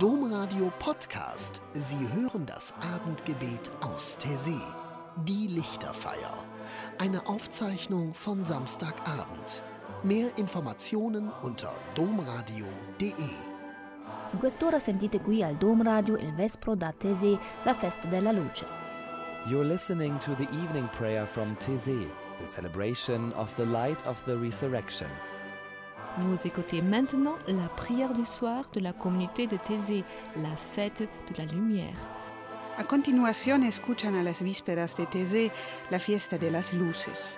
Domradio Podcast. Sie hören das Abendgebet aus Taizé. Die Lichterfeier. Eine Aufzeichnung von Samstagabend. Mehr Informationen unter domradio.de. In quest'ora sentite qui al Dom Radio il Vespro da Taizé, la festa della luce. You're listening to the evening prayer from Taizé, the celebration of the light of the resurrection. Vous écoutez maintenant la prière du soir de la communauté de Taizé, la fête de la lumière. A continuación escuchan a las vísperas de Taizé, la fiesta de las luces.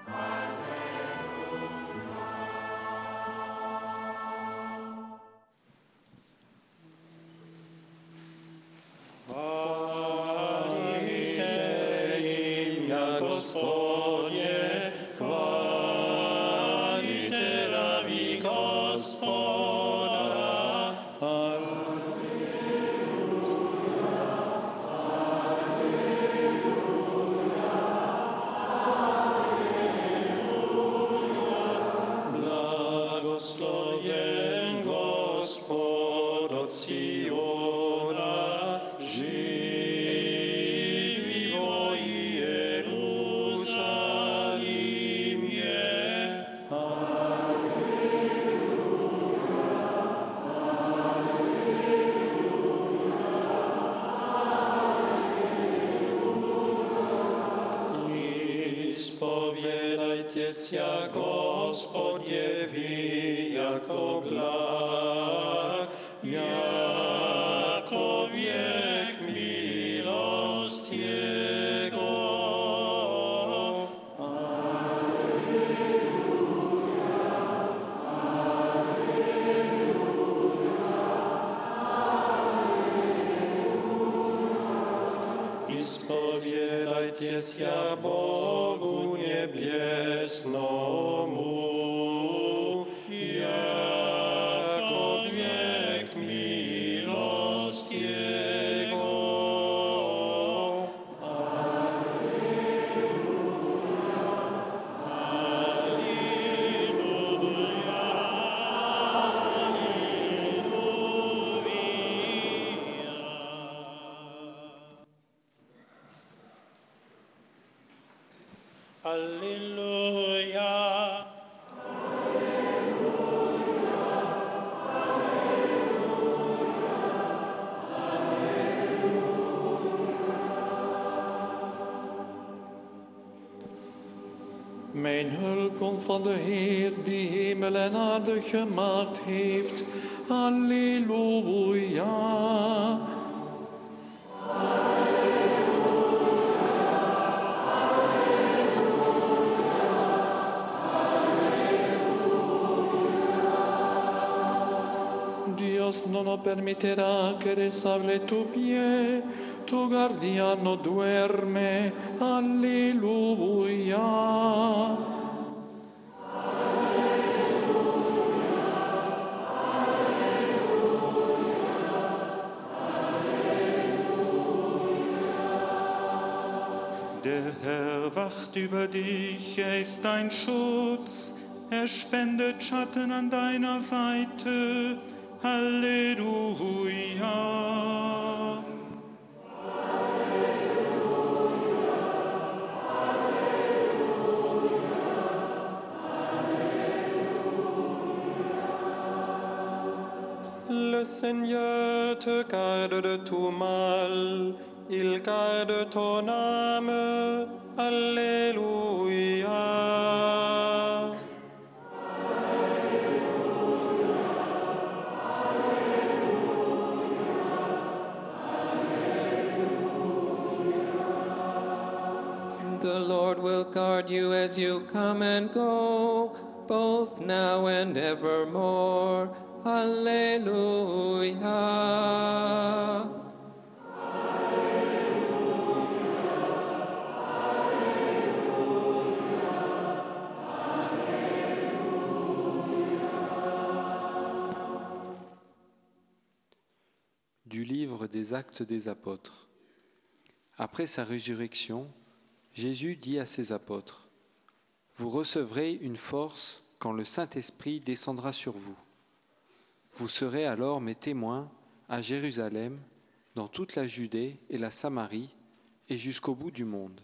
Spowiadajcie się Gospodziewi jako blag, jako wiek milost Jego. I spowiadajcie się Bogu niebiesnemu, jako wiek milost Jego. Alleluia. Mijn hulp komt van de Heer die hemel en aarde gemaakt heeft. Halleluja. Dios no permitirá que resbale tu pie, tu guardián duerme. Alleluia. Der Herr wacht über dich, ist dein Schutz, spendet Schatten an deiner Seite. Halleluja. Le Seigneur te garde de tout mal, il garde ton âme. Alléluia. The Lord will guard you as you come and go, both now and evermore. Alleluia. Du livre des Actes des Apôtres. Après sa résurrection, Jésus dit à ses apôtres : « Vous recevrez une force quand le Saint-Esprit descendra sur vous. Vous serez alors mes témoins à Jérusalem, dans toute la Judée et la Samarie, et jusqu'au bout du monde.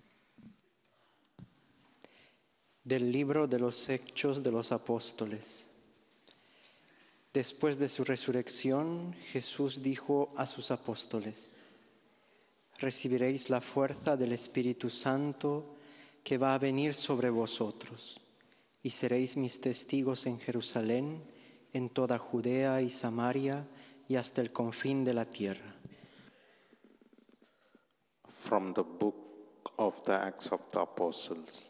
Del libro de los Hechos de los Apóstoles. Después de su resurrección, Jesús dijo a sus apóstoles: recibiréis la fuerza del Espíritu Santo que va a venir sobre vosotros, y seréis mis testigos en Jerusalén, en toda Judea y Samaria, y hasta el confín de la tierra. From the book of the Acts of the Apostles.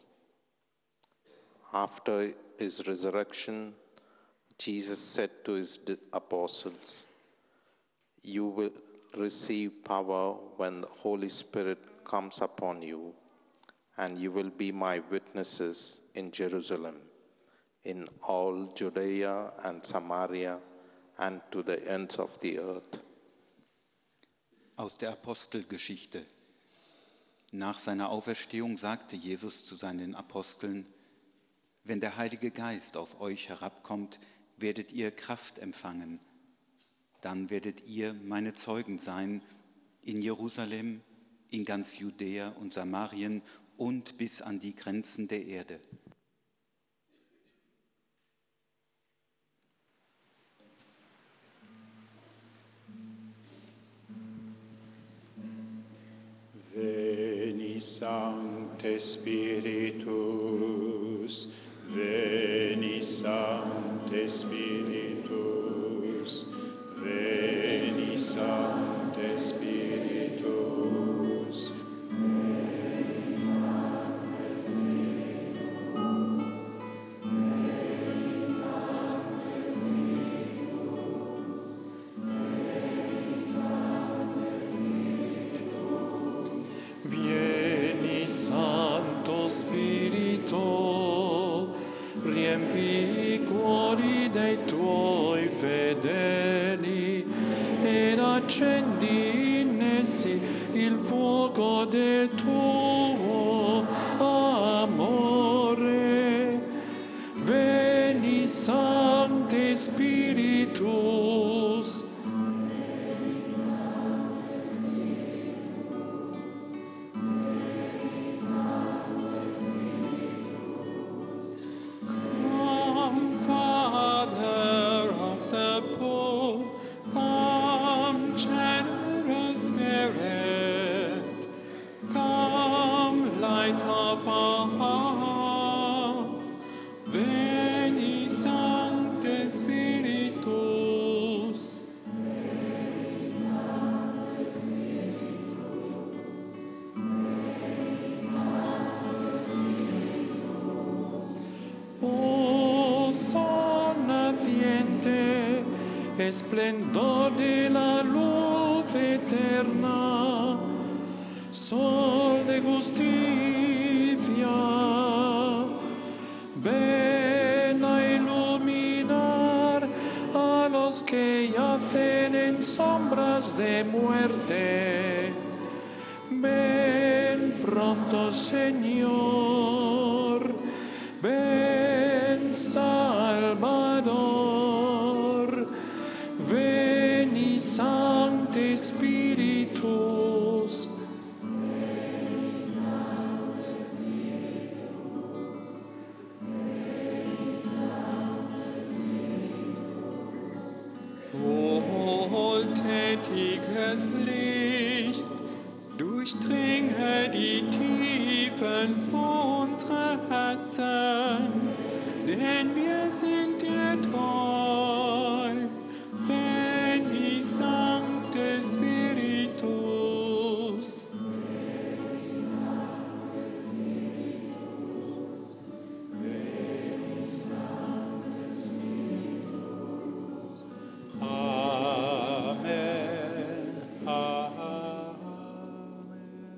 After his resurrection, Jesus said to his apostles, "You will receive power when the Holy Spirit comes upon you, and you will be my witnesses in Jerusalem, in all Judea and Samaria, and to the ends of the earth." Aus der Apostelgeschichte. Nach seiner Auferstehung sagte Jesus zu seinen Aposteln: Wenn der Heilige Geist auf euch herabkommt, werdet ihr Kraft empfangen. Dann werdet ihr meine Zeugen sein in Jerusalem, in ganz Judäa und Samarien und bis an die Grenzen der Erde. Veni Sancte Spiritus, Veni Sancte Spiritus, Veni Sancte Spiritus. Vieni Santo Spirito, riempi i cuori dei tuoi fedeli ed accendi in essi il fuoco del tuo amore. Veni Sancte Spiritus. Esplendor de la luz eterna, sol de justicia, ven a iluminar a los que yacen en sombras de muerte. Ven pronto, Señor, ven, Salvador. Veni Sancte Spiritus. Veni Sancte Spiritus. Veni Sancte Spiritus. Wohltätiges Licht, durchdringe die Tiefen unserer Herzen, denn wir sind dir treu. Veni Sancte Spiritus. Veni Sancte Spiritus. Veni Sancte Spiritus. Amen. Amen.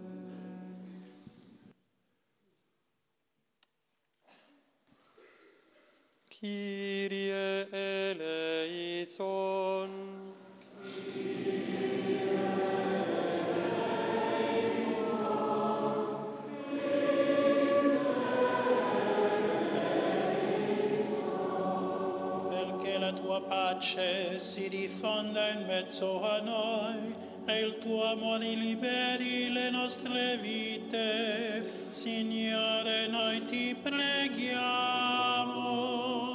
Kyrie eleison. El que la la tua pace si diffonda in mezzo a noi e il tuo amore liberi le nostre vite. Signore, noi ti preghiamo.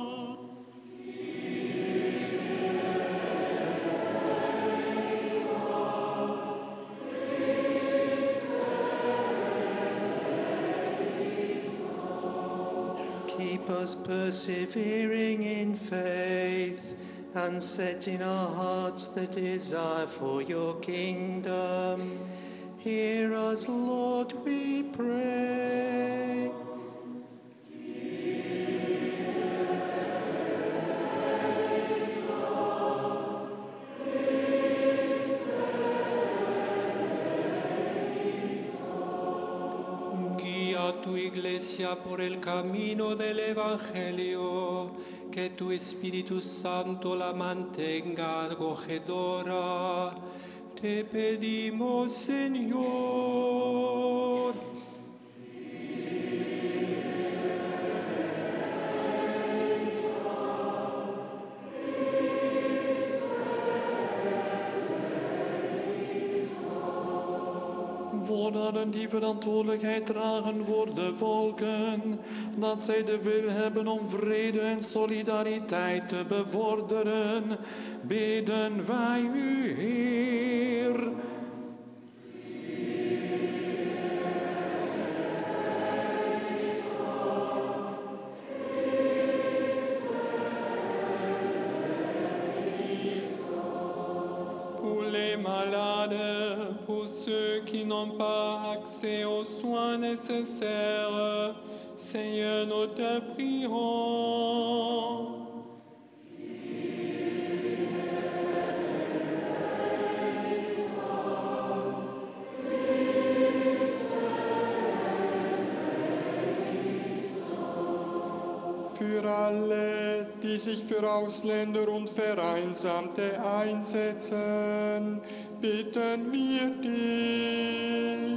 Keep us persevering in faith and set in our hearts the desire for your kingdom. Hear us, Lord, we pray. Tu iglesia por el camino del Evangelio, que tu Espíritu Santo la mantenga acogedora. Te pedimos, Señor. Voordat die verantwoordelijkheid dragen voor de volken, dat zij de wil hebben om vrede en solidariteit te bevorderen, bidden wij u, Heer. Pour les malades, pour ceux qui n'ont pas accès aux soins nécessaires, Seigneur, nous te prions. Für alle, die sich für Ausländer und Vereinsamte einsetzen, bitten wir dich.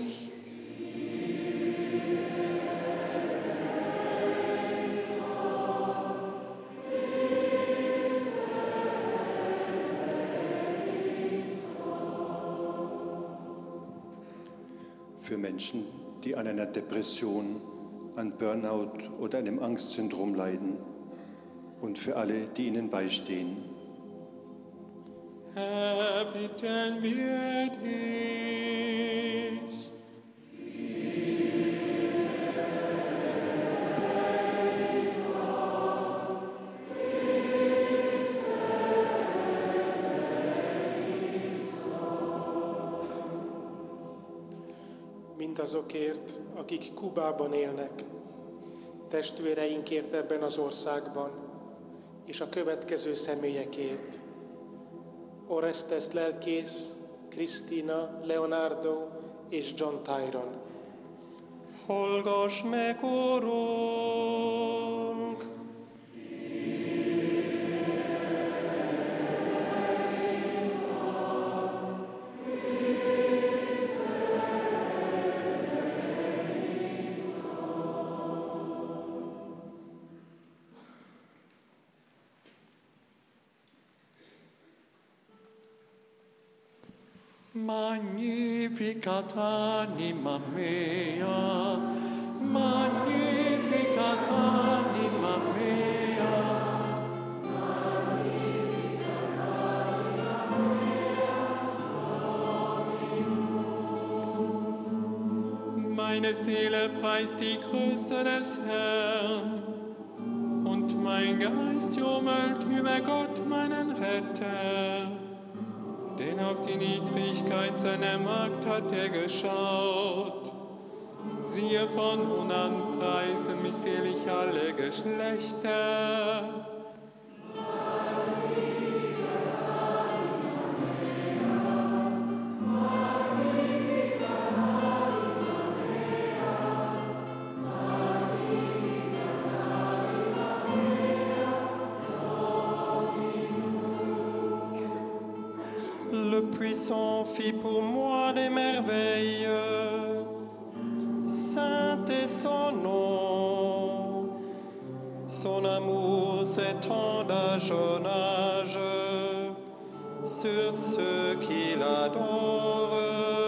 Für Menschen, die an einer Depression, an Burnout oder einem Angstsyndrom leiden und für alle, die ihnen beistehen. Herr, bitten wir dich. Mindazokért, akik Kubában élnek, testvéreinkért ebben az országban, és a következő személyekért. Orestes lelkész, Krisztina, Leonardo és John Tyron. Hallgass meg, Urunk! Magnificat anima mea, magnificat anima mea. Meine Seele preist die Größe des Herrn, und mein Geist jubelt über Gott, meinen Retter. Denn auf die Niedrigkeit seiner Magd hat er geschaut. Siehe, von nun an preisen mich selig alle Geschlechter. Le puissant fit pour moi des merveilles. Saint est son nom. son amour s'étend d'âge en âge sur ceux qui l'adorent.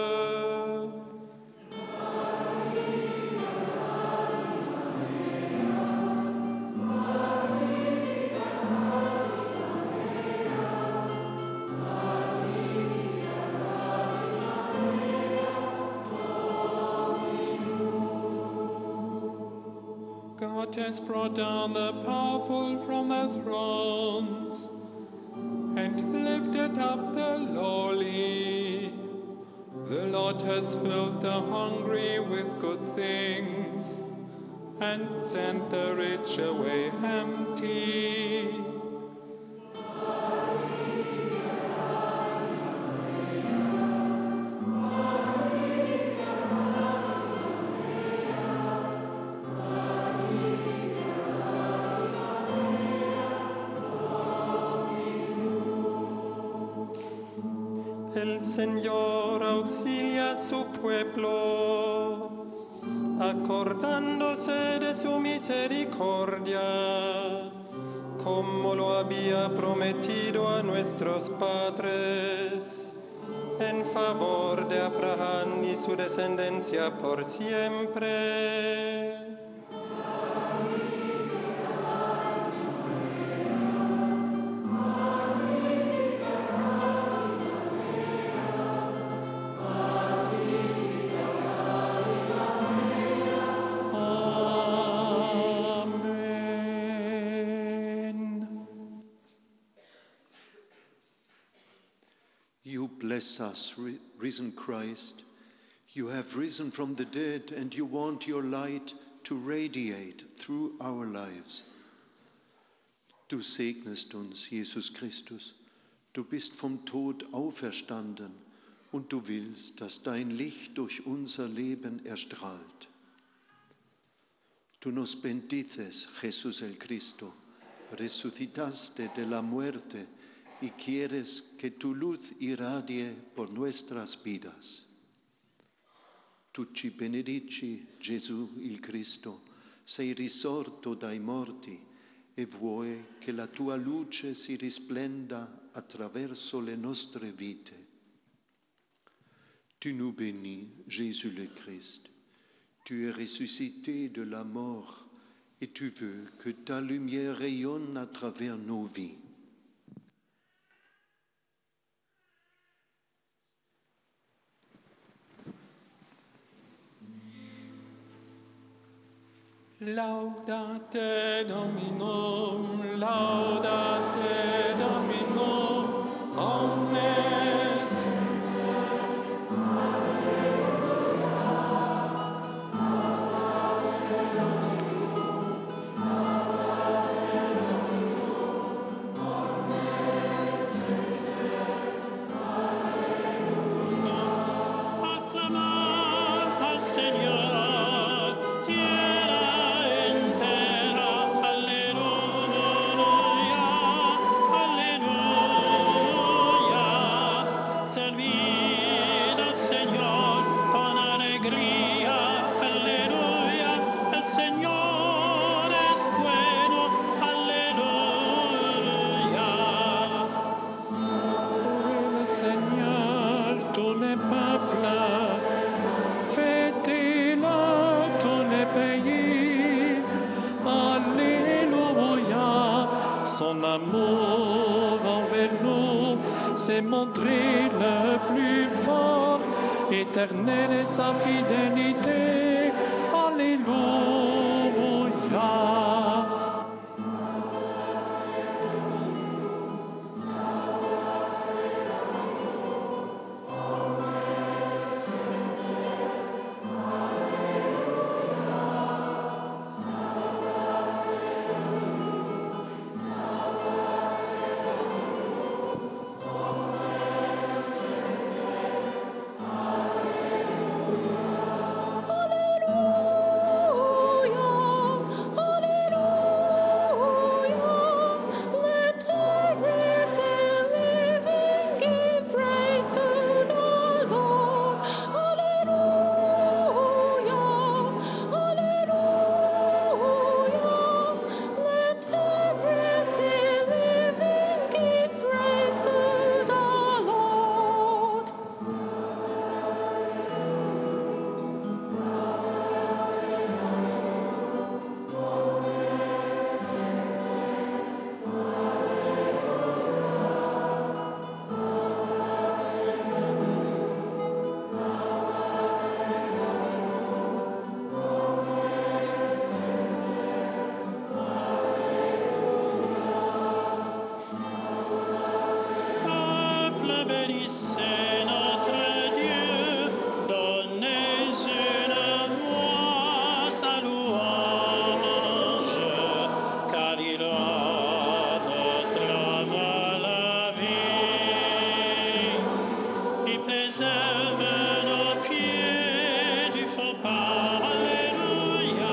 God has brought down the powerful from their thrones and lifted up the lowly. The Lord has filled the hungry with good things and sent the rich away empty. El Señor auxilia a su pueblo, acordándose de su misericordia, como lo había prometido a nuestros padres, en favor de Abraham y su descendencia por siempre. Bless us, risen Christ. You have risen from the dead, and you want your light to radiate through our lives. Du segnest uns, Jesus Christus. Du bist vom Tod auferstanden, und du willst, dass dein Licht durch unser Leben erstrahlt. Tú nos bendices, Jesús el Cristo. Resucitaste de la muerte y quieres que tu luz irradie por nuestras vidas. Tu ci benedici, Gesù il Cristo, sei risorto dai morti e vuoi che la tua luce si risplenda attraverso le nostre vite. Tu nous bénis, Jésus le Christ. Tu es ressuscité de la mort et tu veux que ta lumière rayonne à travers nos vies. Laudate Dominum, laudate Dominum, omnes. Acclamad al Señor. Son amour envers nous s'est montré le plus fort, éternelle est sa fidélité. Alléluia. Alleluia. c'est notre Dieu, donnez une voix sa louange, car il rend notre âme à la vie. Il préserve nos pieds du faux pas. Alléluia.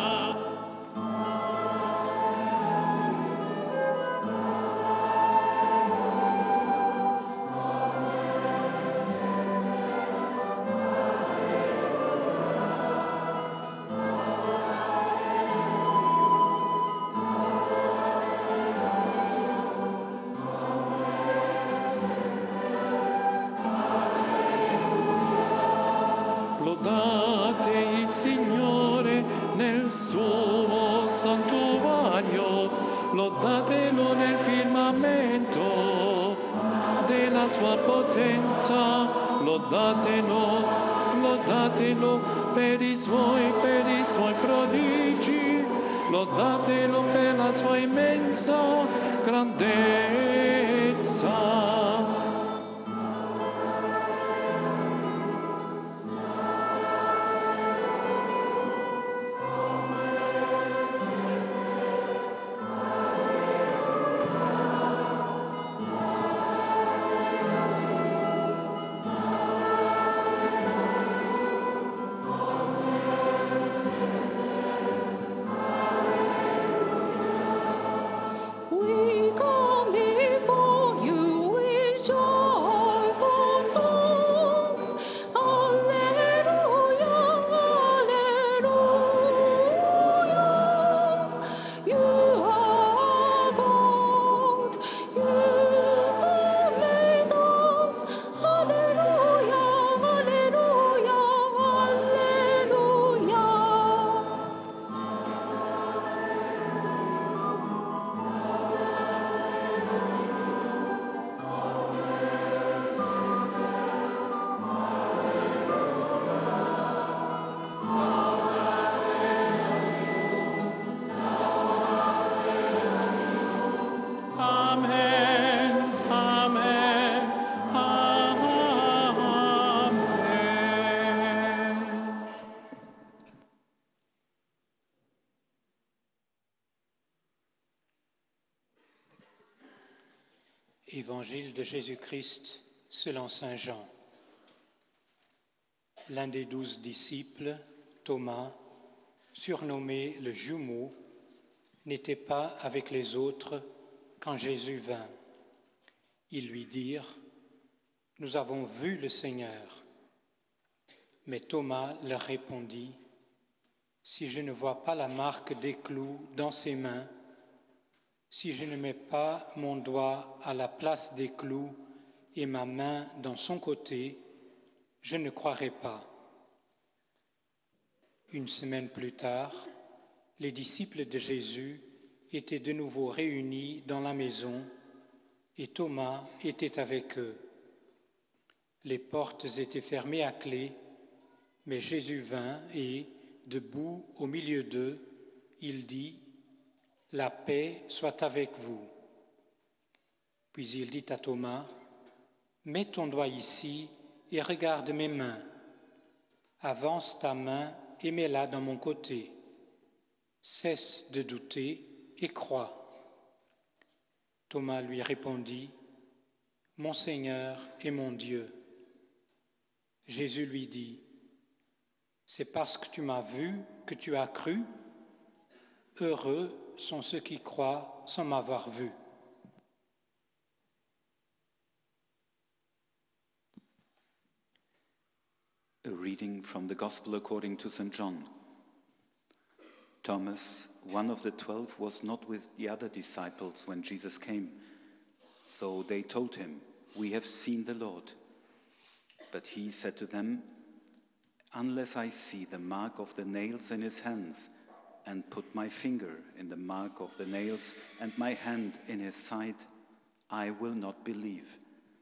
Lodate il Signore nel suo santuario, lodatelo nel firmamento della sua potenza, lodatelo, lodatelo per i suoi prodigi, lodatelo per la sua immensa grandezza. We come before you with joyful songs. Alleluia, alleluia. You are God, you have made us. Alleluia, alleluia, alleluia. Amen, amen, amen. Évangile de Jésus-Christ selon Saint Jean. L'un des 12 disciples, Thomas, surnommé le jumeau, n'était pas avec les autres quand Jésus vint. Ils lui dirent : « Nous avons vu le Seigneur. » Mais Thomas leur répondit : « Si je ne vois pas la marque des clous dans ses mains, si je ne mets pas mon doigt à la place des clous et ma main dans son côté, je ne croirai pas. » Une semaine plus tard, les disciples de Jésus étaient de nouveau réunis dans la maison et Thomas était avec eux. Les portes étaient fermées à clé, mais Jésus vint et, debout au milieu d'eux, il dit : « La paix soit avec vous. » Puis il dit à Thomas : « Mets ton doigt ici et regarde mes mains. Avance ta main et mets-la dans mon côté. Cesse de douter et crois. » Thomas lui répondit : « Mon Seigneur et mon Dieu. » Jésus lui dit : « C'est parce que tu m'as vu que tu as cru. Heureux sont ceux qui croient sans m'avoir vu. » A reading from the Gospel according to St. John. Thomas, one of the 12, was not with the other disciples when Jesus came. So they told him, "We have seen the Lord." But he said to them, "Unless I see the mark of the nails in his hands, and put my finger in the mark of the nails and my hand in his side, I will not believe."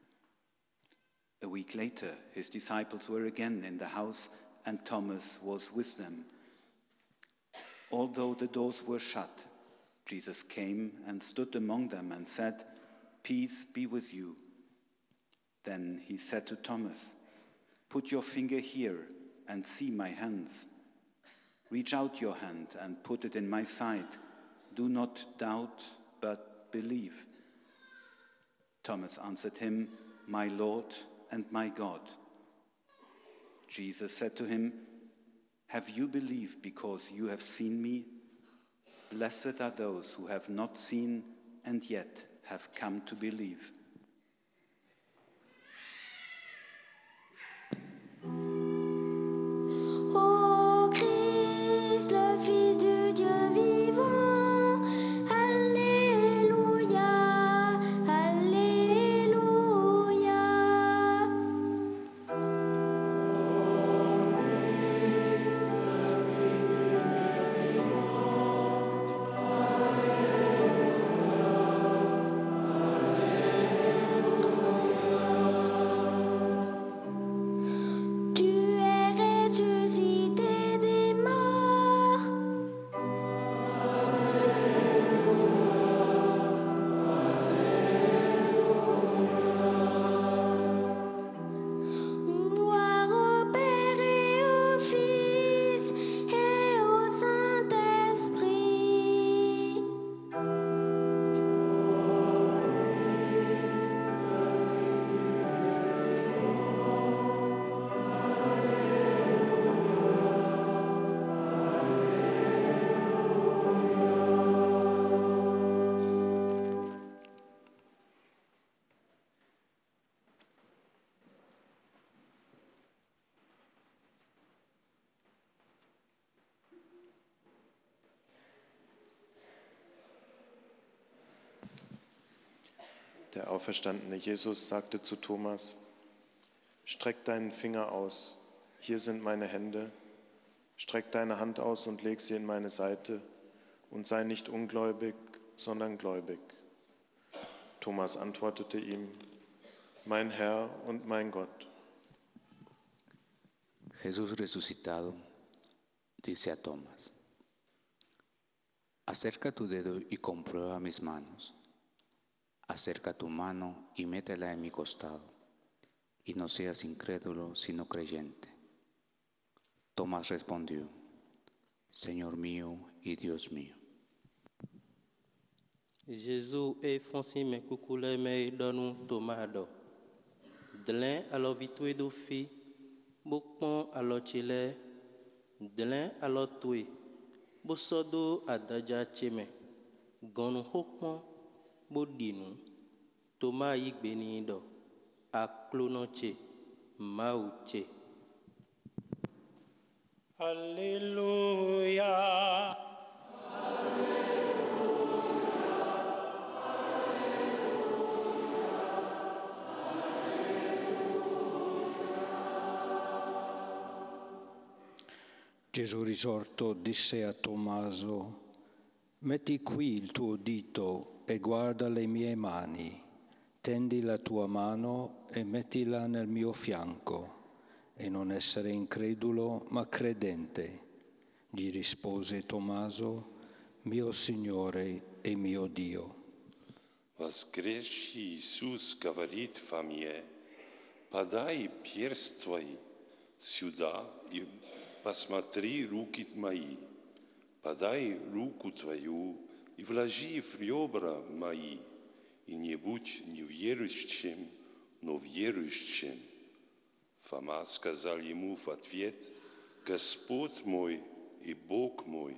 A week later, his disciples were again in the house, and Thomas was with them. Although the doors were shut, Jesus came and stood among them and said, "Peace be with you." Then he said to Thomas, "Put your finger here and see my hands. Reach out your hand and put it in my side. Do not doubt, but believe." Thomas answered him, "My Lord and my God." Jesus said to him, "Have you believed because you have seen me? Blessed are those who have not seen and yet have come to believe." Ô Christ, le Fils du Dieu vivant, Alléluia, Alléluia. Tu es ressuscité des morts. Gloire au Père et au Fils et au Saint-Esprit. Der auferstandene Jesus sagte zu Thomas: Streck deinen Finger aus, hier sind meine Hände. Streck deine Hand aus und leg sie in meine Seite und sei nicht ungläubig, sondern gläubig. Thomas antwortete ihm: Mein Herr und mein Gott. Jesús resucitado dice a Tomás: Acerca tu dedo y comprueba mis manos. Acerca tu mano y métela en mi costado, y no seas incrédulo, sino creyente. Tomás respondió: Señor mío y Dios mío. Jésus est fonci me kukule me donu tomado. Dlen alo vitwe do fi, bokpon alo chile, dlen alo tue, bosodo adaja cheme, gonu hokpon, bodinu, toma igbeni do, aklonoche, mauche. Alléluia. Gesù risorto disse a Tommaso: metti qui il tuo dito e guarda le mie mani, tendi la tua mano e mettila nel mio fianco, e non essere incredulo ma credente. Gli rispose Tommaso: mio Signore e mio Dio. Воскресший Иисус говорит Фоме: подай перст твой сюда и посмотри руки мои, подай руку твою и вложи в ребра мои, и не будь неверующим, но верующим. Фома сказал ему в ответ: Господь мой и Бог мой.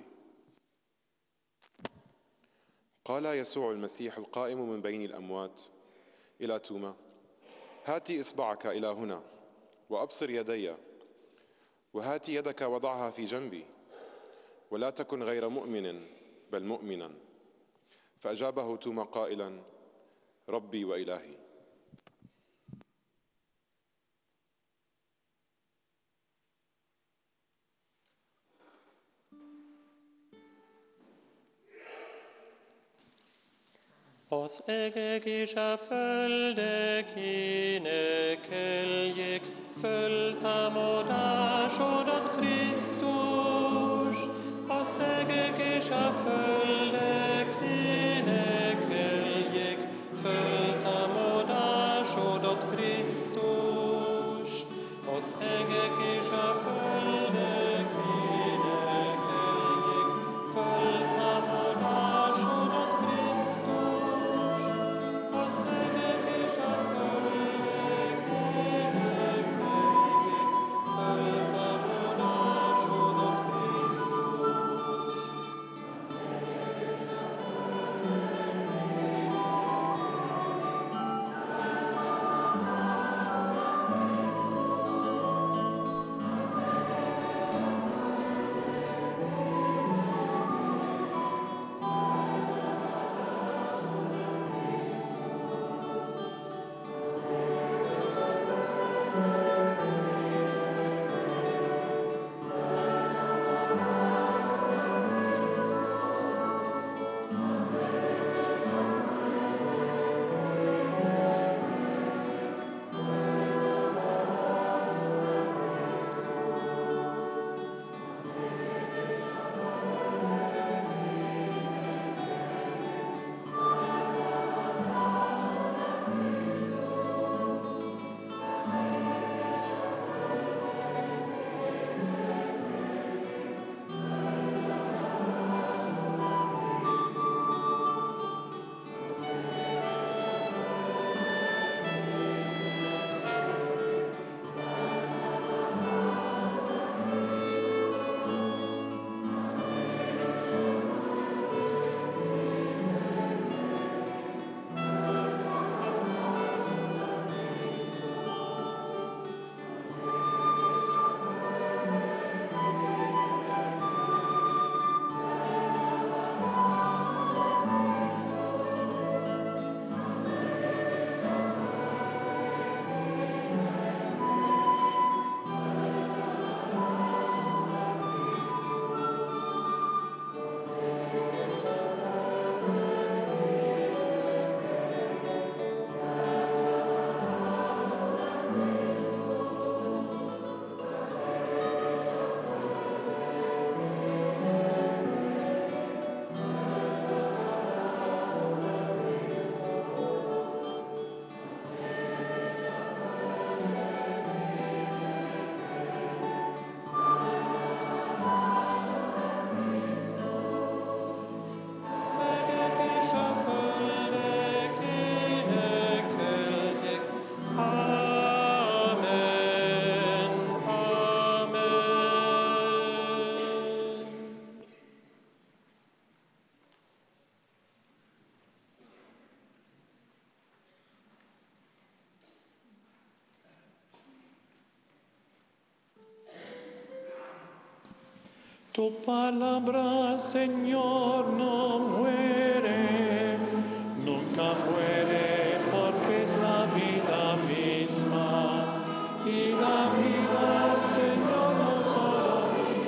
قال يسوع المسيح القائم من بين الأموات إلى توما: هات إصبعك إلى هنا وأبصر يدي، وهات يدك وضعها في جنبي، ولا تكن غير مؤمن بل مؤمنا. فأجابه توما قائلا: ربي وإلهي. Os egegisha földe kine keljek föltamoda sodot Kristus. Os egegisha földe kine keljek föltamoda sodot Kristus. Tu palabra, Señor, no muere, nunca muere, porque es la vida misma. Y la vida, Señor, no solo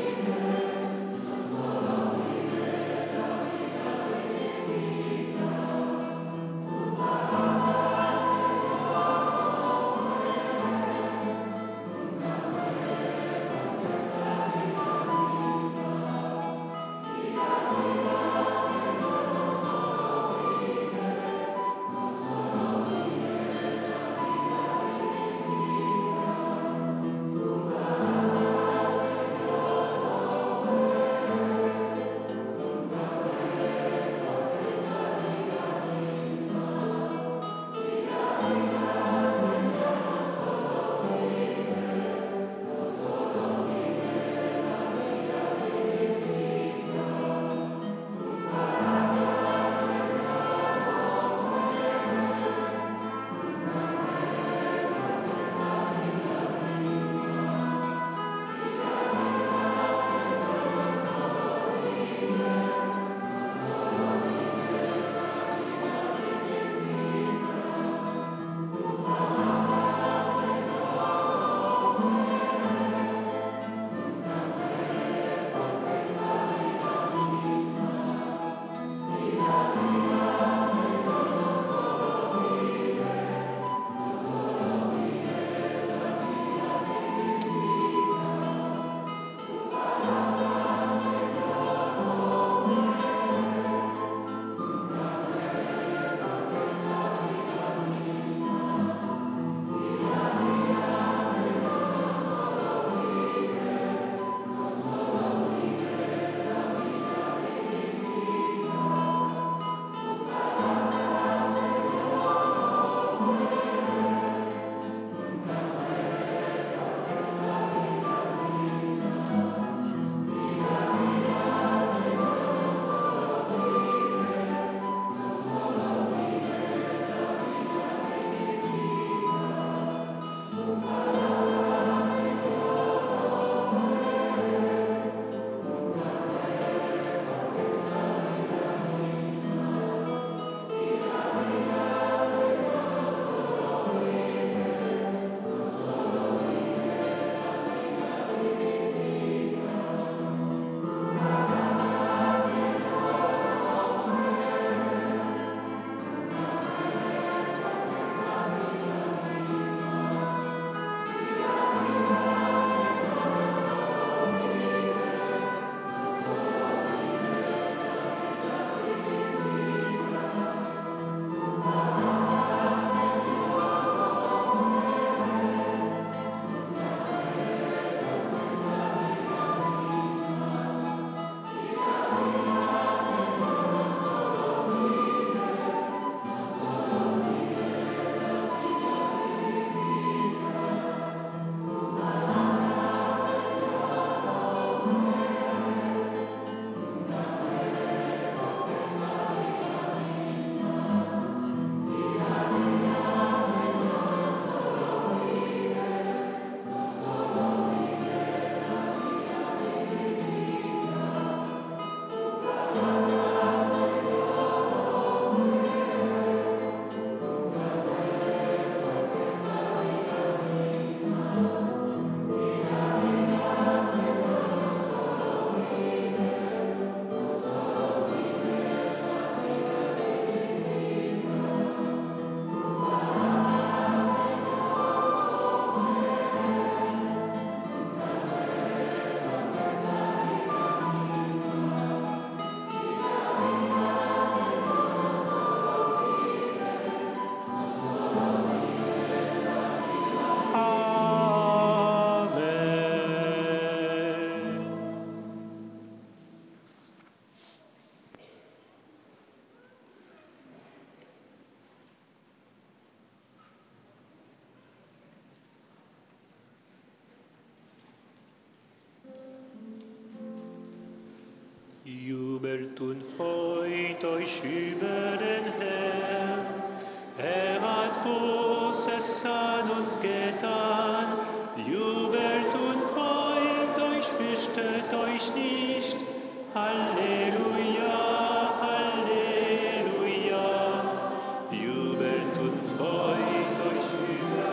Jubelt und freut euch über den Herrn. Er hat Großes an uns getan. Jubelt und freut euch für fürchtet euch nicht. Halleluja, Halleluja. Jubelt und freut euch über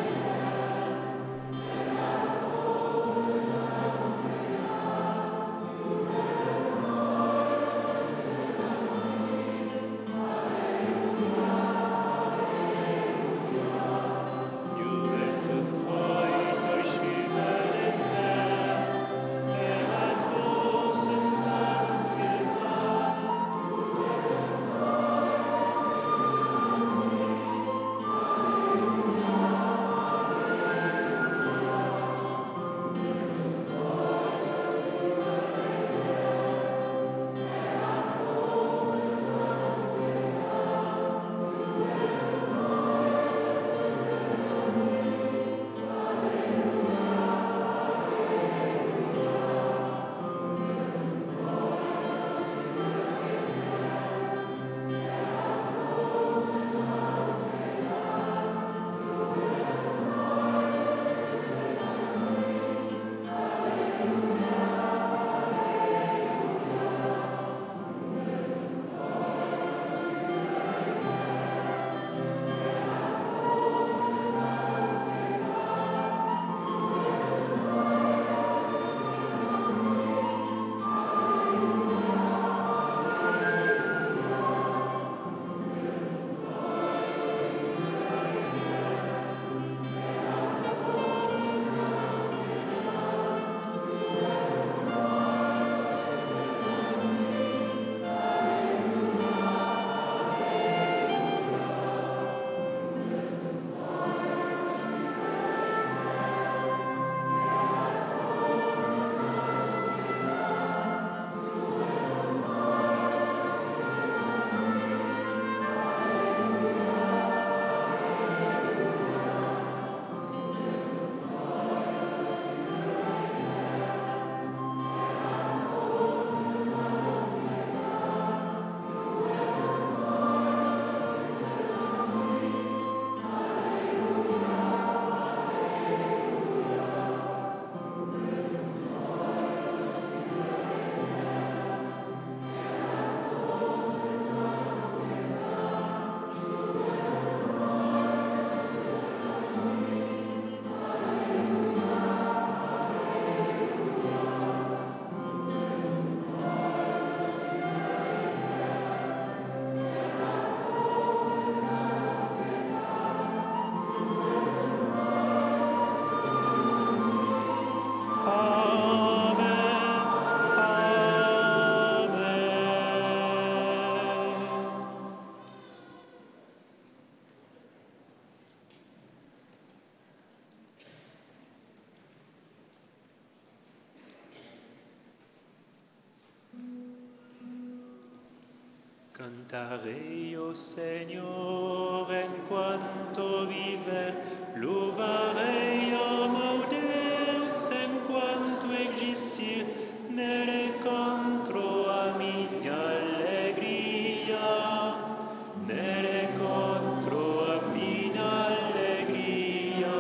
Cantaré, oh Señor, en cuanto viver, louvarei, oh meu Deus, en quanto existir, nele encontro a minha alegria, nele encontro a minha alegria.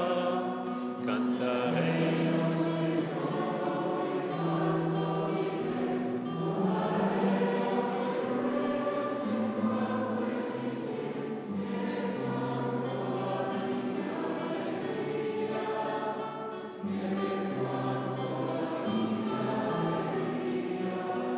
Cantarei, oh Senhor.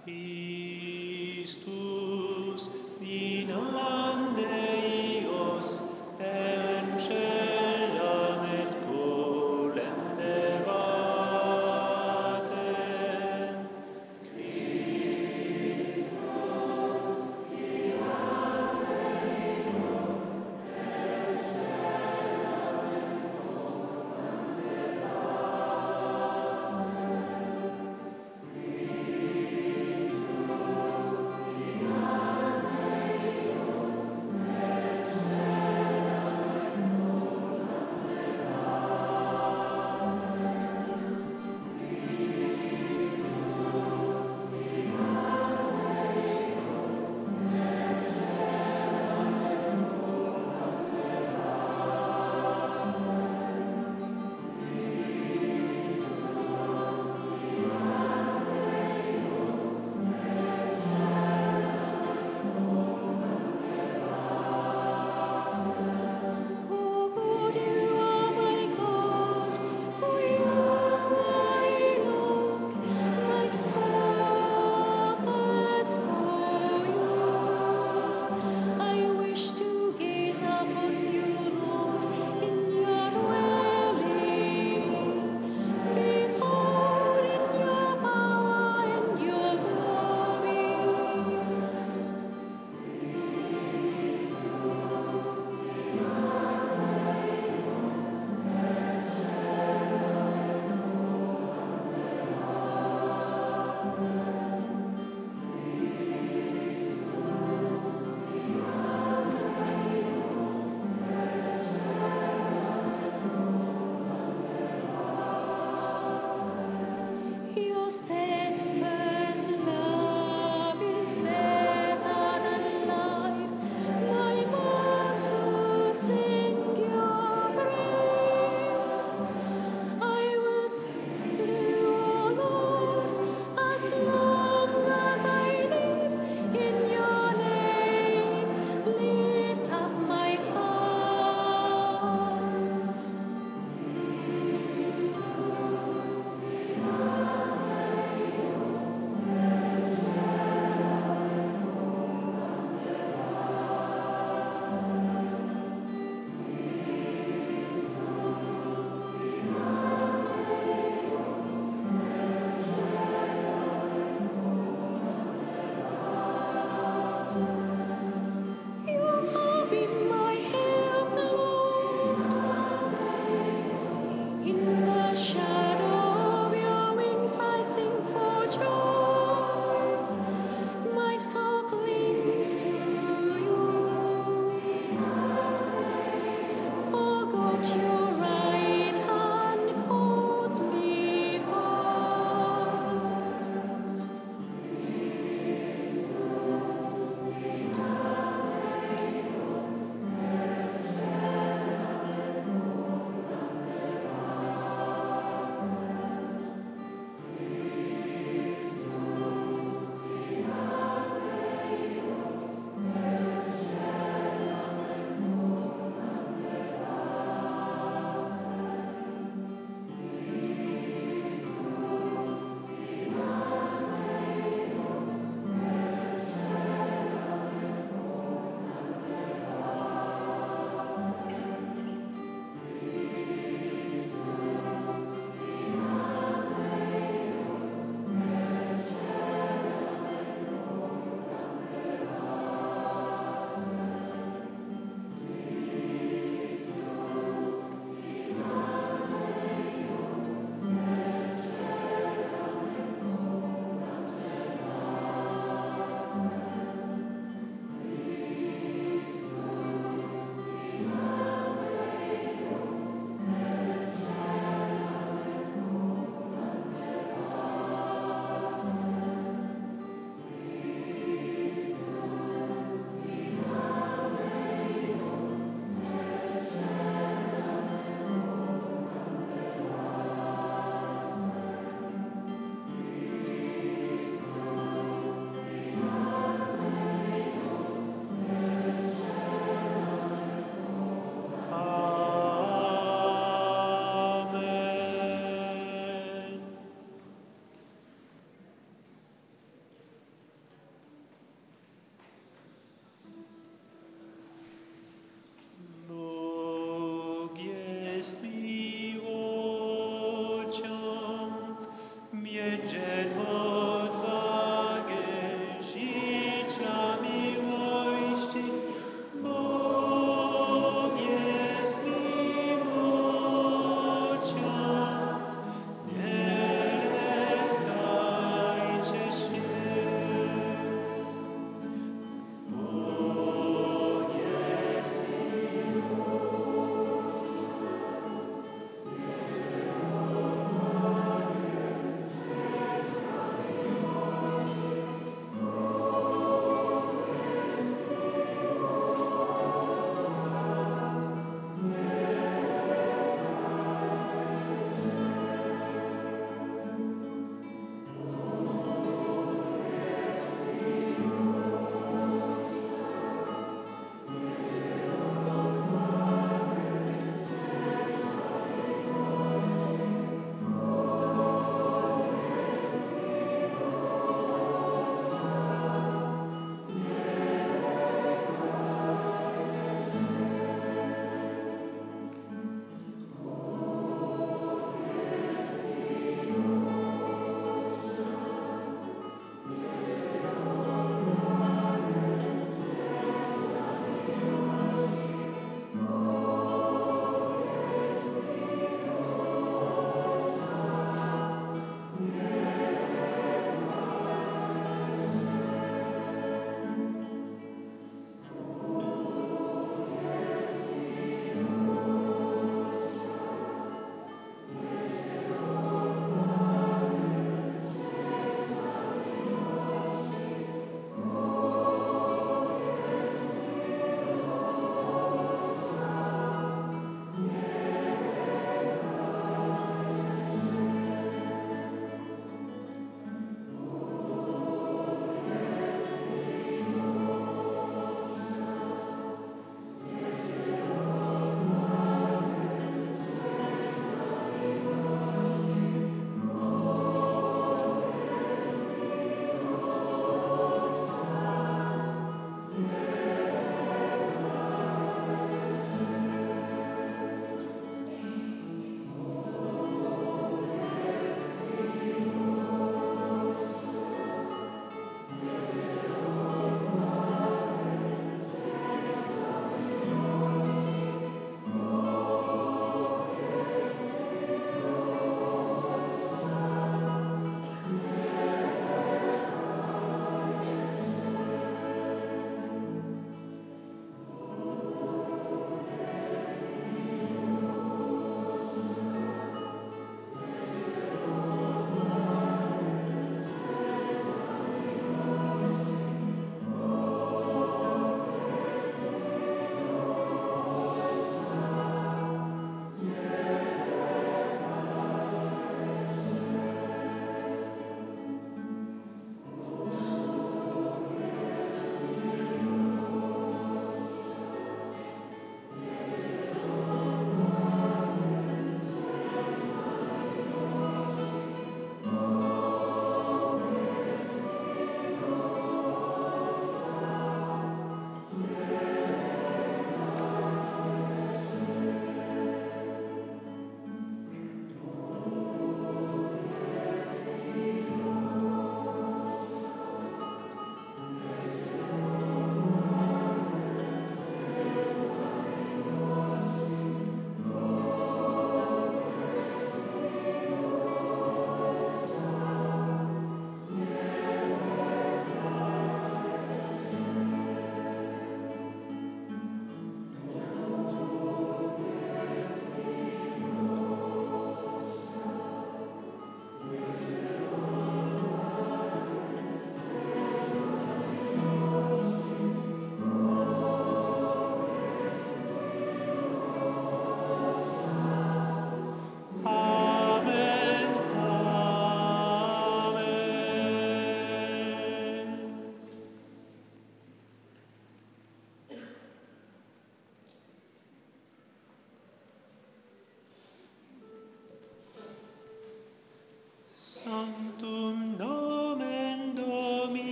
Christus, dinan Deus, encellam et colende vatem.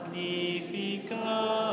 magnificat.